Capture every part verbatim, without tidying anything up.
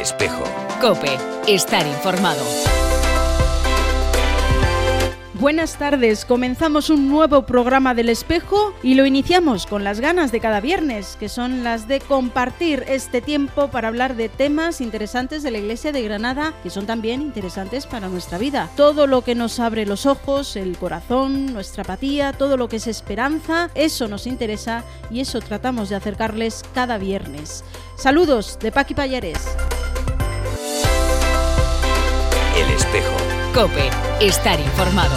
Espejo. COPE. Estar informado. Buenas tardes, comenzamos un nuevo programa del Espejo y lo iniciamos con las ganas de cada viernes, que son las de compartir este tiempo para hablar de temas interesantes de la Iglesia de Granada, que son también interesantes para nuestra vida. Todo lo que nos abre los ojos, el corazón, nuestra apatía, todo lo que es esperanza, eso nos interesa y eso tratamos de acercarles cada viernes. Saludos de Paqui Pallares. El Espejo. COPE. Estar informado.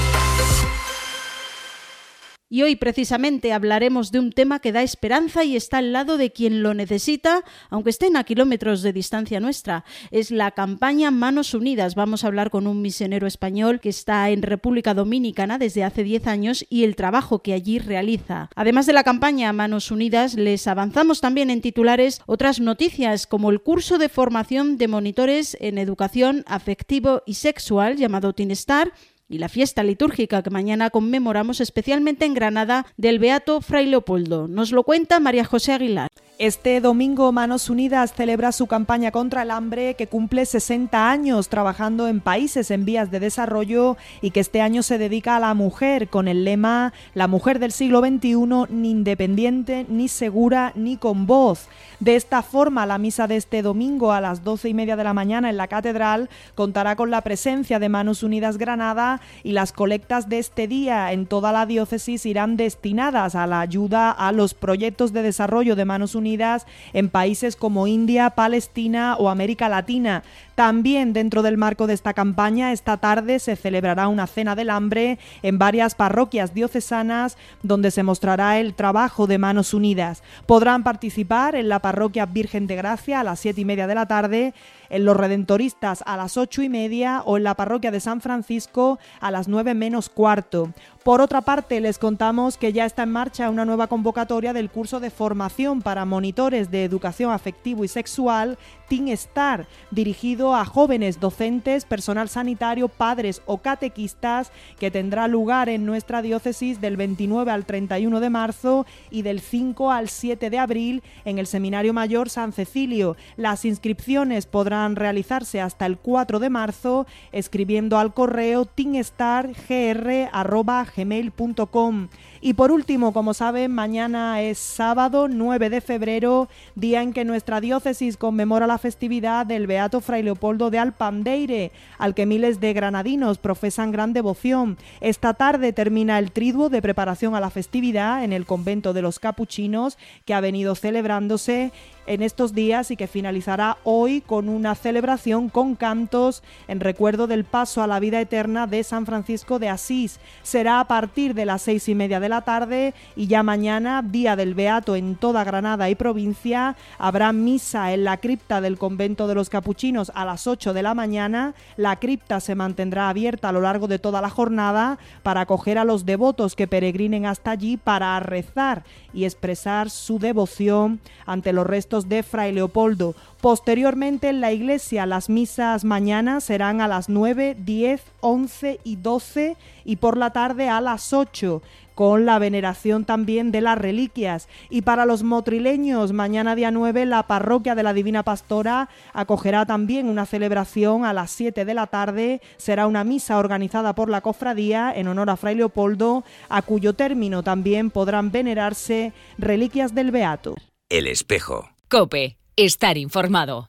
Y hoy precisamente hablaremos de un tema que da esperanza y está al lado de quien lo necesita, aunque estén a kilómetros de distancia nuestra. Es la campaña Manos Unidas. Vamos a hablar con un misionero español que está en República Dominicana desde hace diez años y el trabajo que allí realiza. Además de la campaña Manos Unidas, les avanzamos también en titulares otras noticias, como el curso de formación de monitores en educación afectivo y sexual llamado Teen Star, y la fiesta litúrgica que mañana conmemoramos especialmente en Granada del Beato Fray Leopoldo. Nos lo cuenta María José Aguilar. Este domingo Manos Unidas celebra su campaña contra el hambre, que cumple sesenta años trabajando en países en vías de desarrollo y que este año se dedica a la mujer con el lema «La mujer del siglo veintiuno, ni independiente, ni segura, ni con voz». De esta forma, la misa de este domingo a las doce y media de la mañana en la Catedral contará con la presencia de Manos Unidas Granada y las colectas de este día en toda la diócesis irán destinadas a la ayuda a los proyectos de desarrollo de Manos Unidas en países como India, Palestina o América Latina. También dentro del marco de esta campaña, esta tarde se celebrará una cena del hambre en varias parroquias diocesanas donde se mostrará el trabajo de Manos Unidas. Podrán participar en la parroquia Virgen de Gracia a las siete y media de la tarde, en los Redentoristas a las ocho y media o en la parroquia de San Francisco a las nueve menos cuarto. Por otra parte, les contamos que ya está en marcha una nueva convocatoria del curso de formación para monitores de educación afectivo y sexual Teen Star, dirigido a jóvenes docentes, personal sanitario, padres o catequistas, que tendrá lugar en nuestra diócesis del veintinueve al treinta y uno de marzo y del cinco al siete de abril en el Seminario Mayor San Cecilio. Las inscripciones podrán realizarse hasta el cuatro de marzo escribiendo al correo teenstargr arroba gmail punto com. Y por último, como saben, mañana es sábado nueve de febrero, día en que nuestra diócesis conmemora la festividad del Beato Fray Leopoldo de Alpandeire, al que miles de granadinos profesan gran devoción. Esta tarde termina el triduo de preparación a la festividad en el convento de los Capuchinos, que ha venido celebrándose en estos días y que finalizará hoy con una celebración con cantos en recuerdo del paso a la vida eterna de San Francisco de Asís. Será a partir de las seis y media de la tarde y ya mañana, día del Beato en toda Granada y provincia, habrá misa en la cripta del convento de los Capuchinos a las ocho de la mañana. La cripta se mantendrá abierta a lo largo de toda la jornada para acoger a los devotos que peregrinen hasta allí para rezar y expresar su devoción ante los restos de Fray Leopoldo. Posteriormente en la iglesia las misas mañana serán a las nueve, diez, once y doce y por la tarde a las ocho, con la veneración también de las reliquias. Y para los motrileños, mañana día nueve, la parroquia de la Divina Pastora acogerá también una celebración a las siete de la tarde. Será una misa organizada por la cofradía en honor a Fray Leopoldo, a cuyo término también podrán venerarse reliquias del Beato. El Espejo. COPE. Estar informado.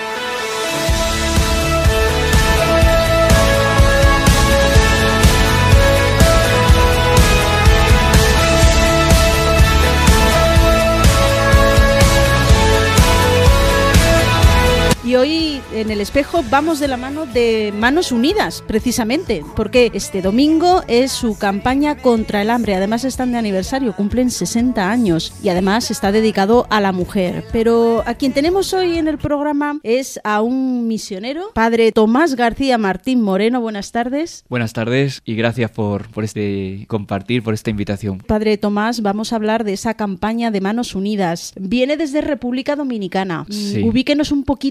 Y hoy en el Espejo vamos de la mano de Manos Unidas, precisamente, porque este domingo es su campaña contra el hambre. Además están de aniversario, cumplen sesenta años y además está dedicado a la mujer. Pero a quien tenemos hoy en el programa es a un misionero, Padre Tomás García Martín Moreno. Buenas tardes. Buenas tardes y gracias por, por este compartir, por esta invitación. Padre Tomás, vamos a hablar de esa campaña de Manos Unidas. Viene desde República Dominicana. Sí. Ubíquenos un poquito cómo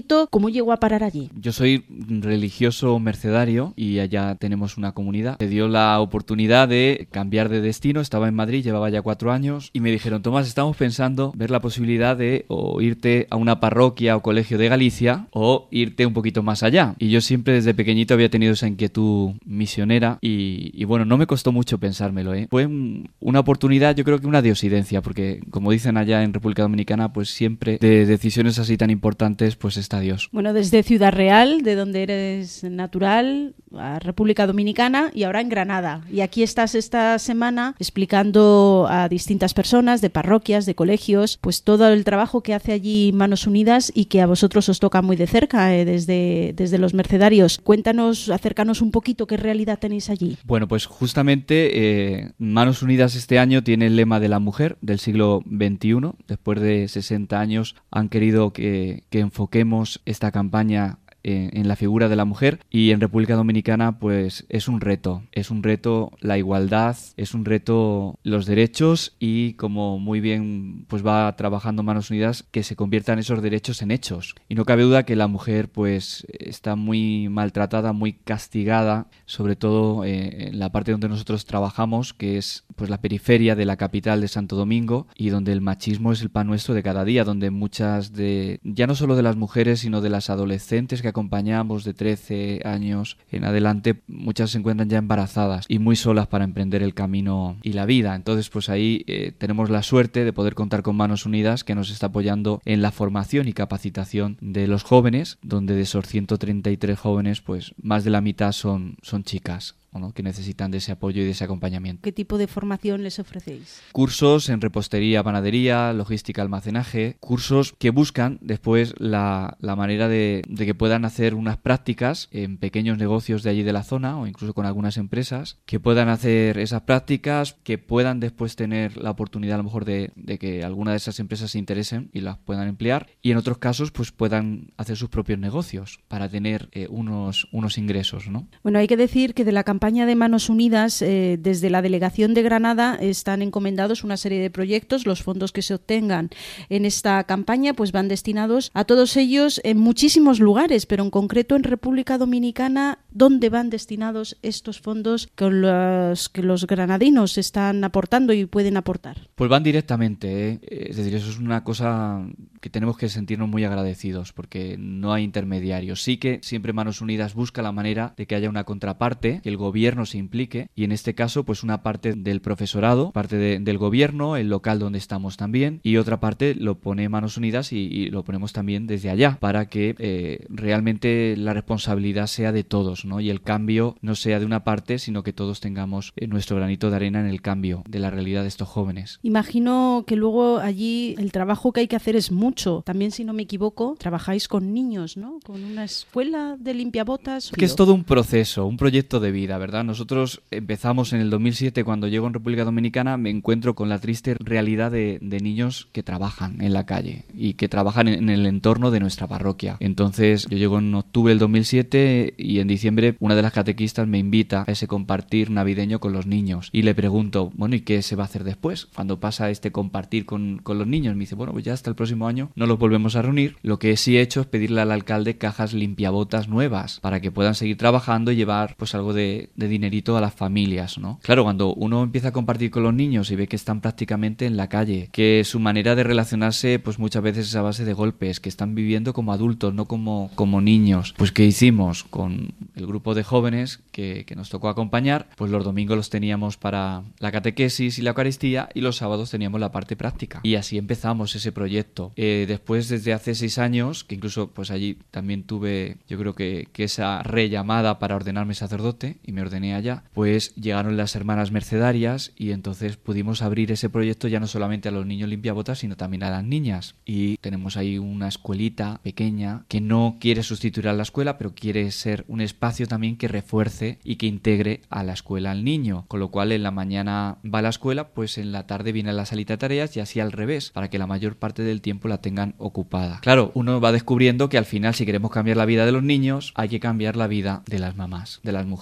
¿Cómo llegó a parar allí? Yo soy religioso mercedario y allá tenemos una comunidad. Me dio la oportunidad de cambiar de destino. Estaba en Madrid, llevaba ya cuatro años y me dijeron: Tomás, estamos pensando ver la posibilidad de o irte a una parroquia o colegio de Galicia o irte un poquito más allá. Y yo siempre desde pequeñito había tenido esa inquietud misionera y, y bueno, no me costó mucho pensármelo, ¿eh? Fue un, una oportunidad, yo creo que una diosidencia, porque como dicen allá en República Dominicana, pues siempre de decisiones así tan importantes, pues está Dios. Bueno, desde Ciudad Real, de donde eres natural, a República Dominicana y ahora en Granada. Y aquí estás esta semana explicando a distintas personas de parroquias, de colegios, pues todo el trabajo que hace allí Manos Unidas y que a vosotros os toca muy de cerca, eh, desde, desde los mercedarios. Cuéntanos, acércanos un poquito qué realidad tenéis allí. Bueno, pues justamente eh, Manos Unidas este año tiene el lema de la mujer del siglo veintiuno. Después de sesenta años han querido que, que enfoquemos esta campaña en la figura de la mujer, y en República Dominicana pues es un reto, es un reto la igualdad, es un reto los derechos y, como muy bien pues va trabajando Manos Unidas, que se conviertan esos derechos en hechos. Y no cabe duda que la mujer pues está muy maltratada, muy castigada, sobre todo eh, en la parte donde nosotros trabajamos, que es pues la periferia de la capital de Santo Domingo, y donde el machismo es el pan nuestro de cada día, donde muchas de, ya no solo de las mujeres, sino de las adolescentes que acompañamos de trece años en adelante, muchas se encuentran ya embarazadas y muy solas para emprender el camino y la vida. Entonces pues ahí eh, tenemos la suerte de poder contar con Manos Unidas, que nos está apoyando en la formación y capacitación de los jóvenes, donde de esos ciento treinta y tres jóvenes pues más de la mitad son, son chicas, ¿no?, que necesitan de ese apoyo y de ese acompañamiento. ¿Qué tipo de formación les ofrecéis? Cursos en repostería, panadería, logística, almacenaje, cursos que buscan después la, la manera de, de que puedan hacer unas prácticas en pequeños negocios de allí de la zona o incluso con algunas empresas, que puedan hacer esas prácticas, que puedan después tener la oportunidad a lo mejor de, de que alguna de esas empresas se interesen y las puedan emplear, y en otros casos pues puedan hacer sus propios negocios para tener eh, unos, unos ingresos, ¿no? Bueno, hay que decir que de la campaña de Manos Unidas, eh, desde la Delegación de Granada están encomendados una serie de proyectos. Los fondos que se obtengan en esta campaña pues van destinados a todos ellos en muchísimos lugares, pero en concreto en República Dominicana, ¿dónde van destinados estos fondos con los que los granadinos están aportando y pueden aportar? Pues van directamente, ¿eh? Es decir, eso es una cosa que tenemos que sentirnos muy agradecidos, porque no hay intermediarios. Sí que siempre Manos Unidas busca la manera de que haya una contraparte, que el gobierno se implique, y en este caso pues una parte del profesorado, parte de, del gobierno, el local donde estamos también, y otra parte lo pone Manos Unidas y, y lo ponemos también desde allá, para que eh, realmente la responsabilidad sea de todos, ¿no? Y el cambio no sea de una parte, sino que todos tengamos eh, nuestro granito de arena en el cambio de la realidad de estos jóvenes. Imagino que luego allí el trabajo que hay que hacer es mucho. También, si no me equivoco, trabajáis con niños, ¿no? Con una escuela de limpiabotas. Que es todo un proceso, un proyecto de vida, ¿verdad? Nosotros empezamos en el dos mil siete, cuando llego en República Dominicana, me encuentro con la triste realidad de, de niños que trabajan en la calle y que trabajan en, en el entorno de nuestra parroquia. Entonces yo llego en octubre del dos mil siete y en diciembre una de las catequistas me invita a ese compartir navideño con los niños, y le pregunto, bueno, ¿y qué se va a hacer después cuando pasa este compartir con, con los niños? Me dice, bueno, pues ya hasta el próximo año no los volvemos a reunir. Lo que sí he hecho es pedirle al alcalde cajas limpiabotas nuevas para que puedan seguir trabajando y llevar pues algo de, de dinerito a las familias, ¿no? Claro, cuando uno empieza a compartir con los niños y ve que están prácticamente en la calle, que su manera de relacionarse pues muchas veces es a base de golpes, que están viviendo como adultos, no como, como niños, pues ¿qué hicimos? Con el grupo de jóvenes que, que nos tocó acompañar, pues los domingos los teníamos para la catequesis y la Eucaristía, y los sábados teníamos la parte práctica, y así empezamos ese proyecto. Eh, después, desde hace seis años, que incluso pues allí también tuve, yo creo que, que esa rellamada para ordenarme sacerdote, y me ordené allá, pues llegaron las hermanas mercedarias, y entonces pudimos abrir ese proyecto ya no solamente a los niños limpiabotas, sino también a las niñas, y tenemos ahí una escuelita pequeña que no quiere sustituir a la escuela, pero quiere ser un espacio también que refuerce y que integre a la escuela al niño, con lo cual en la mañana va a la escuela, pues en la tarde viene a la salita de tareas, y así al revés, para que la mayor parte del tiempo la tengan ocupada. Claro, uno va descubriendo que al final, si queremos cambiar la vida de los niños, hay que cambiar la vida de las mamás, de las mujeres.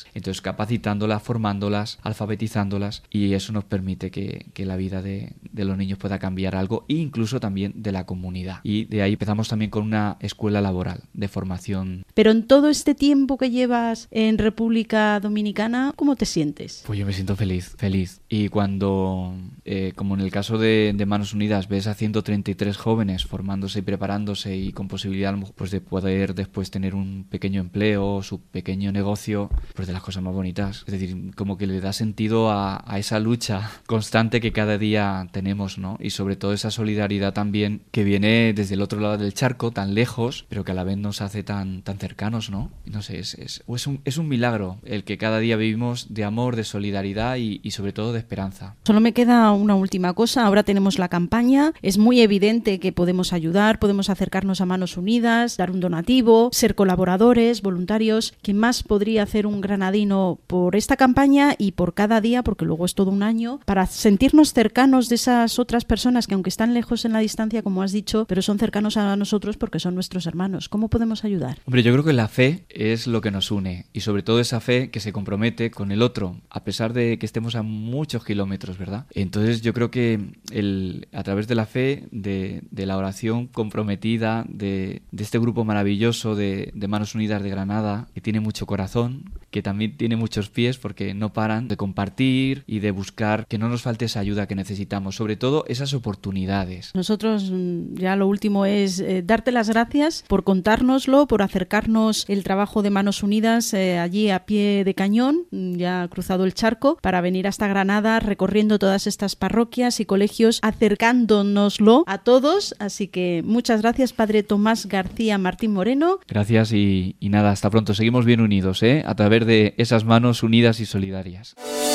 Entonces capacitándolas, formándolas, alfabetizándolas, y eso nos permite que, que la vida de, de los niños pueda cambiar algo, e incluso también de la comunidad. Y de ahí empezamos también con una escuela laboral de formación. Pero en todo este tiempo que llevas en República Dominicana, ¿cómo te sientes? Pues yo me siento feliz, feliz. Y cuando, eh, como en el caso de, de Manos Unidas, ves a ciento treinta y tres jóvenes formándose y preparándose y con posibilidad pues, de poder después tener un pequeño empleo, su pequeño negocio, pues de las cosas más bonitas. Es decir, como que le da sentido a, a esa lucha constante que cada día tenemos, ¿no? Y sobre todo esa solidaridad también que viene desde el otro lado del charco, tan lejos, pero que a la vez nos hace tan, tan cercanos, ¿no? No sé, es, es, es, un, es un milagro el que cada día vivimos de amor, de solidaridad y, y sobre todo de esperanza. Solo me queda una última cosa. Ahora tenemos la campaña. Es muy evidente que podemos ayudar, podemos acercarnos a Manos Unidas, dar un donativo, ser colaboradores, voluntarios. ¿Quién más podría hacer un granadino por esta campaña y por cada día, porque luego es todo un año, para sentirnos cercanos de esas otras personas que aunque están lejos en la distancia, como has dicho, pero son cercanos a nosotros porque son nuestros hermanos? ¿Cómo podemos ayudar? Hombre, yo creo que la fe es lo que nos une, y sobre todo esa fe que se compromete con el otro, a pesar de que estemos a muchos kilómetros, ¿verdad? Entonces yo creo que el, a través de la fe, de, de la oración comprometida, de, de este grupo maravilloso de, de Manos Unidas de Granada, que tiene mucho corazón, que también tiene muchos pies porque no paran de compartir y de buscar que no nos falte esa ayuda que necesitamos, sobre todo esas oportunidades. Nosotros ya lo último es eh, darte las gracias por contárnoslo, por acercarnos el trabajo de Manos Unidas eh, allí a pie de cañón, ya cruzado el charco, para venir hasta Granada, recorriendo todas estas parroquias y colegios, acercándonoslo a todos. Así que muchas gracias, Padre Tomás García Martín Moreno. Gracias y, y nada, hasta pronto. Seguimos bien unidos, ¿eh? A través de esas manos unidas y solidarias.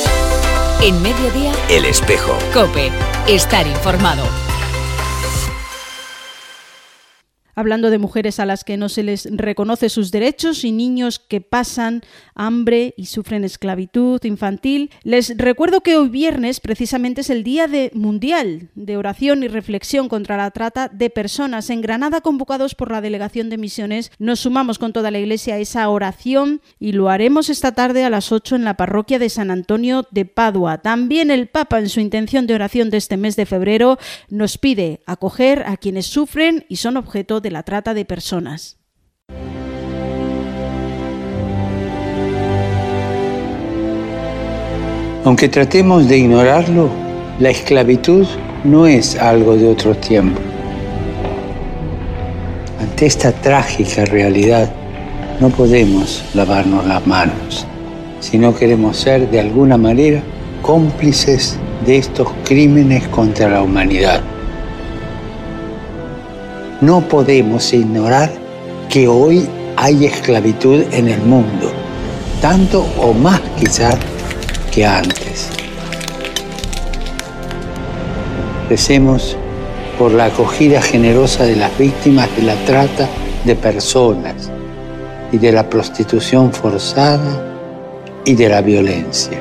En Mediodía, El Espejo. COPE. Estar informado. Hablando de mujeres a las que no se les reconoce sus derechos y niños que pasan hambre y sufren esclavitud infantil, les recuerdo que hoy viernes precisamente es el Día de Mundial de Oración y Reflexión contra la Trata de Personas. En Granada, convocados por la Delegación de Misiones, nos sumamos con toda la Iglesia a esa oración y lo haremos esta tarde a las ocho en la parroquia de San Antonio de Padua. También el Papa, en su intención de oración de este mes de febrero, nos pide acoger a quienes sufren y son objeto de de la trata de personas. Aunque tratemos de ignorarlo, la esclavitud no es algo de otro tiempo. Ante esta trágica realidad, no podemos lavarnos las manos, si no queremos ser de alguna manera cómplices de estos crímenes contra la humanidad. No podemos ignorar que hoy hay esclavitud en el mundo, tanto o más quizás que antes. Recemos por la acogida generosa de las víctimas de la trata de personas y de la prostitución forzada y de la violencia.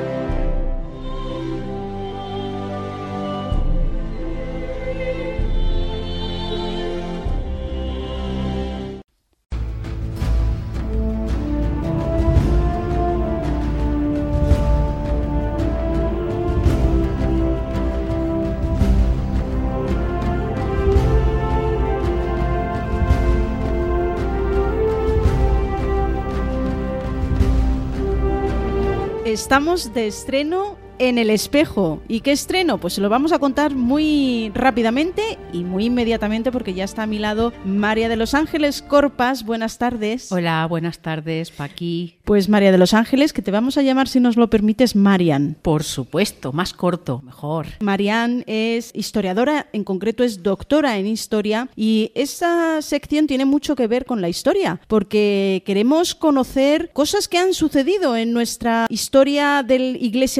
Estamos de estreno en El Espejo. ¿Y qué estreno? Pues se lo vamos a contar muy rápidamente y muy inmediatamente porque ya está a mi lado María de los Ángeles Corpas. Buenas tardes. Hola, buenas tardes, Paqui. Pues María de los Ángeles, que te vamos a llamar, si nos lo permites, Marian. Por supuesto, más corto, mejor. Marian es historiadora, en concreto es doctora en historia, y esta sección tiene mucho que ver con la historia, porque queremos conocer cosas que han sucedido en nuestra historia de la Iglesia Universal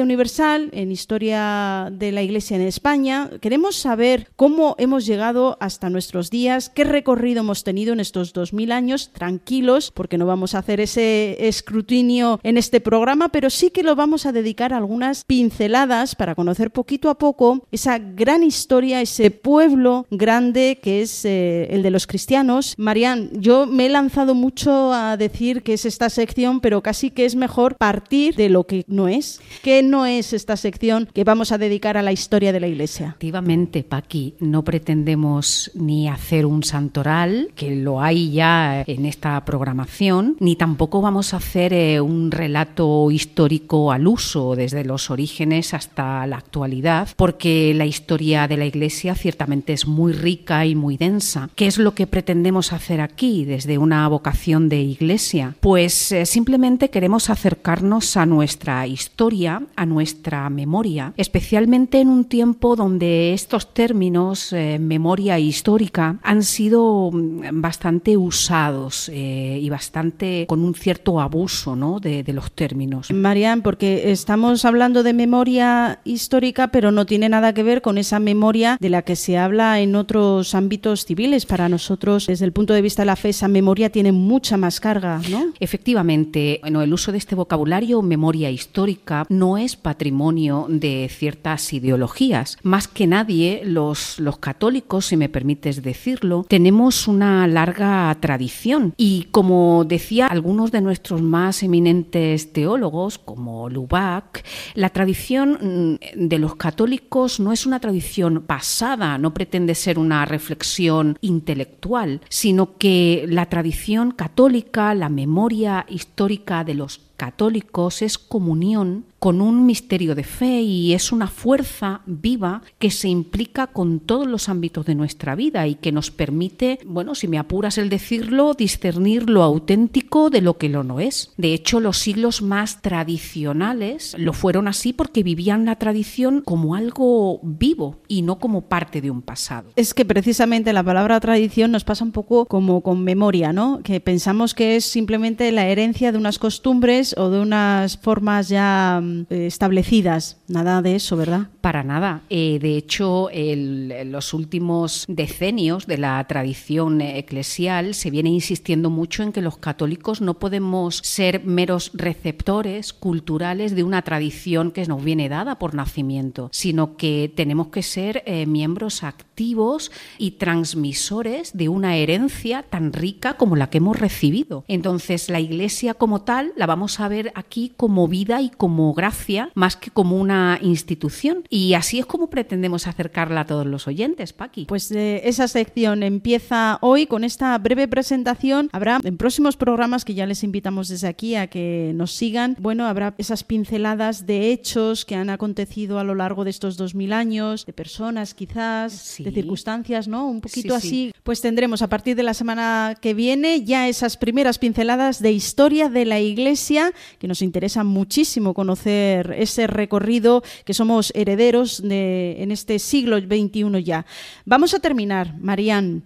transversal en historia de la Iglesia en España. Queremos saber cómo hemos llegado hasta nuestros días, qué recorrido hemos tenido en estos dos mil años, tranquilos, porque no vamos a hacer ese escrutinio en este programa, pero sí que lo vamos a dedicar a algunas pinceladas para conocer poquito a poco esa gran historia, ese pueblo grande que es eh, el de los cristianos. Marian, yo me he lanzado mucho a decir que es esta sección, pero casi que es mejor partir de lo que no es. ¿Qué no es esta sección que vamos a dedicar a la historia de la Iglesia? Efectivamente, Paqui, no pretendemos ni hacer un santoral, que lo hay ya en esta programación, ni tampoco vamos a hacer eh, un relato histórico al uso desde los orígenes hasta la actualidad, porque la historia de la Iglesia ciertamente es muy rica y muy densa. ¿Qué es lo que pretendemos hacer aquí desde una vocación de Iglesia? Pues eh, simplemente queremos acercarnos a nuestra historia, a nuestra memoria, especialmente en un tiempo donde estos términos, eh, memoria histórica, han sido bastante usados eh, y bastante con un cierto abuso, ¿no?, de, de los términos. Marian, porque estamos hablando de memoria histórica, pero no tiene nada que ver con esa memoria de la que se habla en otros ámbitos civiles. Para nosotros, desde el punto de vista de la fe, esa memoria tiene mucha más carga, ¿no? Efectivamente, bueno, el uso de este vocabulario, memoria histórica, no es patrimonio de ciertas ideologías. Más que nadie, los, los católicos, si me permites decirlo, tenemos una larga tradición. Y como decía algunos de nuestros más eminentes teólogos, como Lubac, la tradición de los católicos no es una tradición pasada, no pretende ser una reflexión intelectual, sino que la tradición católica, la memoria histórica de los católicos es comunión con un misterio de fe y es una fuerza viva que se implica con todos los ámbitos de nuestra vida y que nos permite, bueno, si me apuras el decirlo, discernir lo auténtico de lo que lo no es. De hecho, los siglos más tradicionales lo fueron así porque vivían la tradición como algo vivo y no como parte de un pasado. Es que precisamente la palabra tradición nos pasa un poco como con memoria, ¿no? Que pensamos que es simplemente la herencia de unas costumbres o de unas formas ya eh, establecidas. Nada de eso, ¿verdad? Para nada. Eh, de hecho, en los últimos decenios de la tradición eclesial se viene insistiendo mucho en que los católicos no podemos ser meros receptores culturales de una tradición que nos viene dada por nacimiento, sino que tenemos que ser eh, miembros activos y transmisores de una herencia tan rica como la que hemos recibido. Entonces, la Iglesia como tal la vamos a ver aquí como vida y como gracia, más que como una institución. Y así es como pretendemos acercarla a todos los oyentes, Paqui. Pues eh, esa sección empieza hoy con esta breve presentación. Habrá en próximos programas, que ya les invitamos desde aquí a que nos sigan, bueno, habrá esas pinceladas de hechos que han acontecido a lo largo de estos dos mil años, de personas quizás, sí, de circunstancias, ¿no? Un poquito sí, así. Sí. Pues tendremos a partir de la semana que viene ya esas primeras pinceladas de historia de la Iglesia, que nos interesa muchísimo conocer ese recorrido que somos herederos de, en este siglo veintiuno ya. Vamos a terminar, Marian,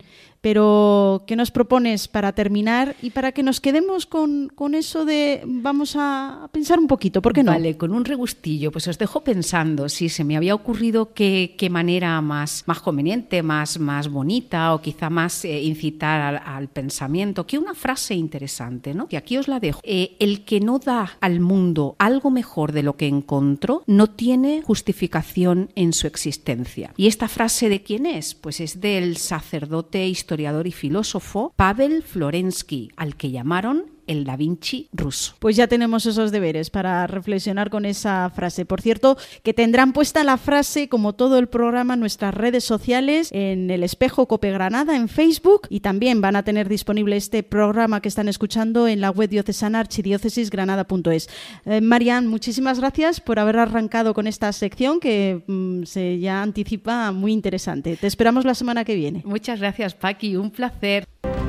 pero ¿qué nos propones para terminar y para que nos quedemos con, con eso de vamos a pensar un poquito? ¿Por qué no? Vale, con un regustillo, pues os dejo pensando si se me había ocurrido qué, qué manera más, más conveniente, más, más bonita o quizá más eh, incitar al, al pensamiento, que una frase interesante, ¿no? Y aquí os la dejo. Eh, el que no da al mundo algo mejor de lo que encontró no tiene justificación en su existencia. ¿Y esta frase de quién es? Pues es del sacerdote histórico, historiador y filósofo Pavel Florensky, al que llamaron el Da Vinci ruso. Pues ya tenemos esos deberes para reflexionar con esa frase. Por cierto, que tendrán puesta la frase, como todo el programa, en nuestras redes sociales, en El Espejo Cope Granada, en Facebook, y también van a tener disponible este programa que están escuchando en la web diocesana archidiócesis granada punto es. Eh, Marian, muchísimas gracias por haber arrancado con esta sección que mmm, se ya anticipa muy interesante. Te esperamos la semana que viene. Muchas gracias, Paqui, un placer.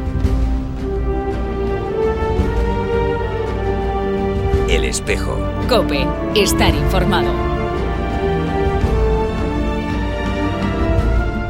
El Espejo. COPE. Estar informado.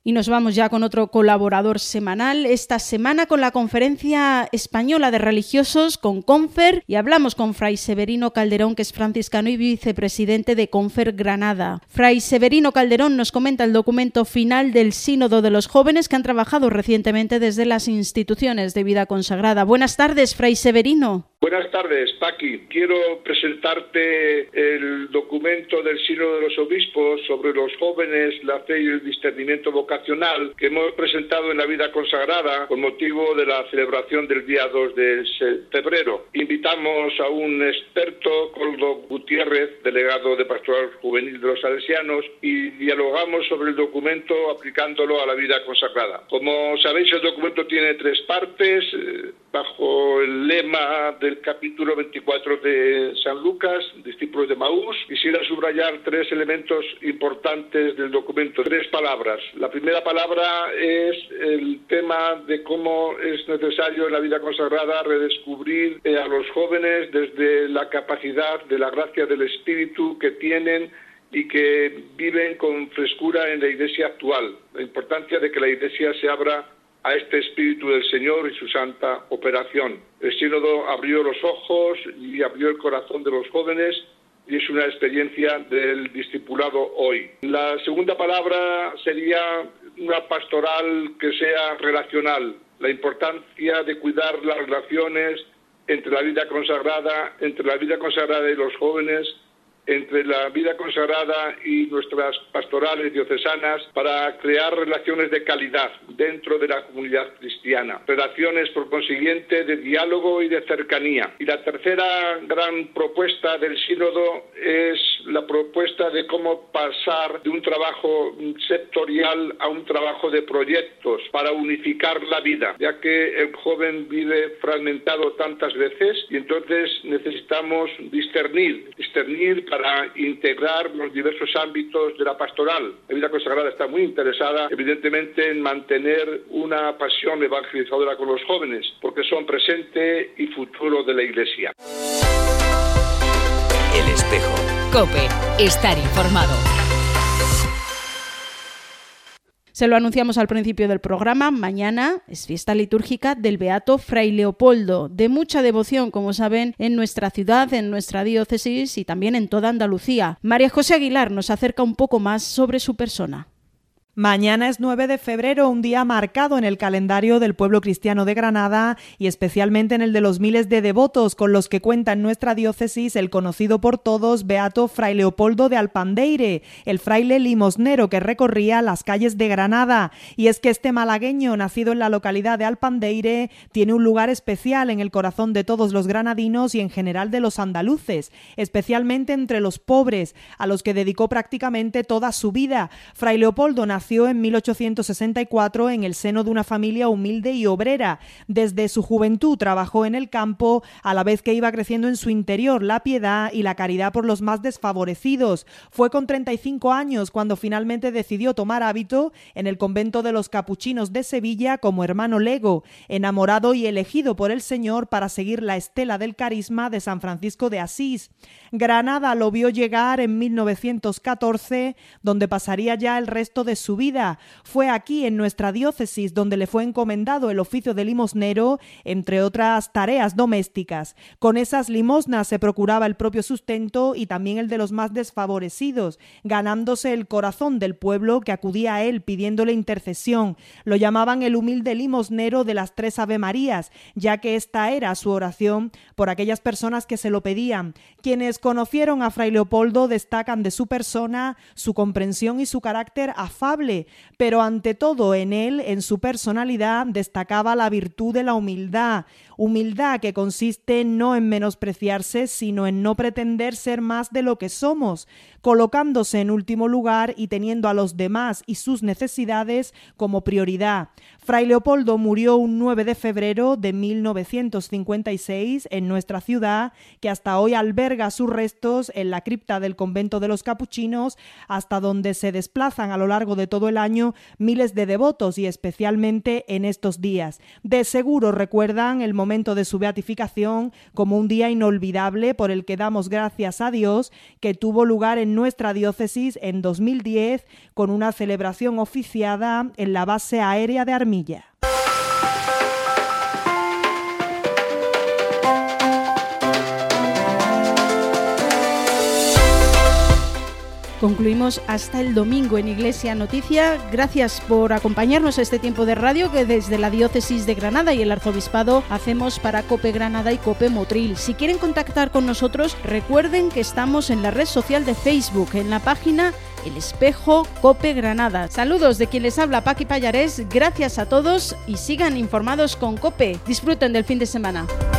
Y nos vamos ya con otro colaborador semanal, esta semana con la Conferencia Española de Religiosos, con Confer, y hablamos con Fray Severino Calderón, que es franciscano y vicepresidente de Confer Granada. Fray Severino Calderón nos comenta el documento final del Sínodo de los Jóvenes que han trabajado recientemente desde las instituciones de vida consagrada. Buenas tardes, Fray Severino. Buenas tardes, Paqui. Quiero presentarte el documento del Sínodo de los Obispos sobre los jóvenes, la fe y el discernimiento vocacional que hemos presentado en la vida consagrada con motivo de la celebración del día dos de febrero. Invitamos a un experto, Coldo Gutiérrez, delegado de Pastoral Juvenil de los Salesianos, y dialogamos sobre el documento aplicándolo a la vida consagrada. Como sabéis, el documento tiene tres partes, eh, bajo el lema del capítulo veinticuatro de San Lucas, discípulos de Maús. Quisiera subrayar tres elementos importantes del documento, tres palabras. La primera palabra es el tema de cómo es necesario en la vida consagrada redescubrir eh, a los jóvenes desde la capacidad de la gracia del Espíritu que tienen y que viven con frescura en la Iglesia actual. La importancia de que la Iglesia se abra a este Espíritu del Señor y su santa operación. El Sínodo abrió los ojos y abrió el corazón de los jóvenes y es una experiencia del discipulado hoy. La segunda palabra sería una pastoral que sea relacional, la importancia de cuidar las relaciones entre la vida consagrada, entre la vida consagrada y los jóvenes, entre la vida consagrada y nuestras pastorales diocesanas para crear relaciones de calidad dentro de la comunidad cristiana. Relaciones, por consiguiente, de diálogo y de cercanía. Y la tercera gran propuesta del Sínodo es la propuesta de cómo pasar de un trabajo sectorial a un trabajo de proyectos para unificar la vida, ya que el joven vive fragmentado tantas veces y entonces necesitamos discernir, discernir para para integrar los diversos ámbitos de la pastoral. La vida consagrada está muy interesada, evidentemente, en mantener una pasión evangelizadora con los jóvenes, porque son presente y futuro de la Iglesia. El espejo. COPE. Estar informado. Se lo anunciamos al principio del programa, mañana es fiesta litúrgica del Beato Fray Leopoldo, de mucha devoción, como saben, en nuestra ciudad, en nuestra diócesis y también en toda Andalucía. María José Aguilar nos acerca un poco más sobre su persona. Mañana es nueve de febrero, un día marcado en el calendario del pueblo cristiano de Granada y especialmente en el de los miles de devotos con los que cuenta en nuestra diócesis el conocido por todos Beato Fray Leopoldo de Alpandeire, el fraile limosnero que recorría las calles de Granada. Y es que este malagueño, nacido en la localidad de Alpandeire, tiene un lugar especial en el corazón de todos los granadinos y en general de los andaluces, especialmente entre los pobres, a los que dedicó prácticamente toda su vida. Fray Leopoldo nació Nació en mil ochocientos sesenta y cuatro en el seno de una familia humilde y obrera. Desde su juventud trabajó en el campo, a la vez que iba creciendo en su interior la piedad y la caridad por los más desfavorecidos. Fue con treinta y cinco años cuando finalmente decidió tomar hábito en el convento de los Capuchinos de Sevilla como hermano lego, enamorado y elegido por el Señor para seguir la estela del carisma de San Francisco de Asís. Granada lo vio llegar en mil novecientos catorce, donde pasaría ya el resto de su vida. Fue aquí, en nuestra diócesis, donde le fue encomendado el oficio de limosnero, entre otras tareas domésticas. Con esas limosnas se procuraba el propio sustento y también el de los más desfavorecidos, ganándose el corazón del pueblo que acudía a él pidiéndole intercesión. Lo llamaban el humilde limosnero de las tres Avemarías, ya que esta era su oración por aquellas personas que se lo pedían. Quienes conocieron a Fray Leopoldo destacan de su persona, su comprensión y su carácter afable, pero ante todo en él, en su personalidad, destacaba la virtud de la humildad. Humildad que consiste no en menospreciarse, sino en no pretender ser más de lo que somos, colocándose en último lugar y teniendo a los demás y sus necesidades como prioridad. Fray Leopoldo murió un nueve de febrero de mil novecientos cincuenta y seis en nuestra ciudad, que hasta hoy alberga sus restos en la cripta del convento de los Capuchinos, hasta donde se desplazan a lo largo de de todo el año miles de devotos y especialmente en estos días. De seguro recuerdan el momento de su beatificación como un día inolvidable por el que damos gracias a Dios, que tuvo lugar en nuestra diócesis en dos mil diez con una celebración oficiada en la base aérea de Armilla. Concluimos hasta el domingo en Iglesia Noticia. Gracias por acompañarnos a este tiempo de radio que desde la Diócesis de Granada y el Arzobispado hacemos para COPE Granada y COPE Motril. Si quieren contactar con nosotros, recuerden que estamos en la red social de Facebook, en la página El Espejo COPE Granada. Saludos de quien les habla, Paqui Pallarés. Gracias a todos y sigan informados con COPE. Disfruten del fin de semana.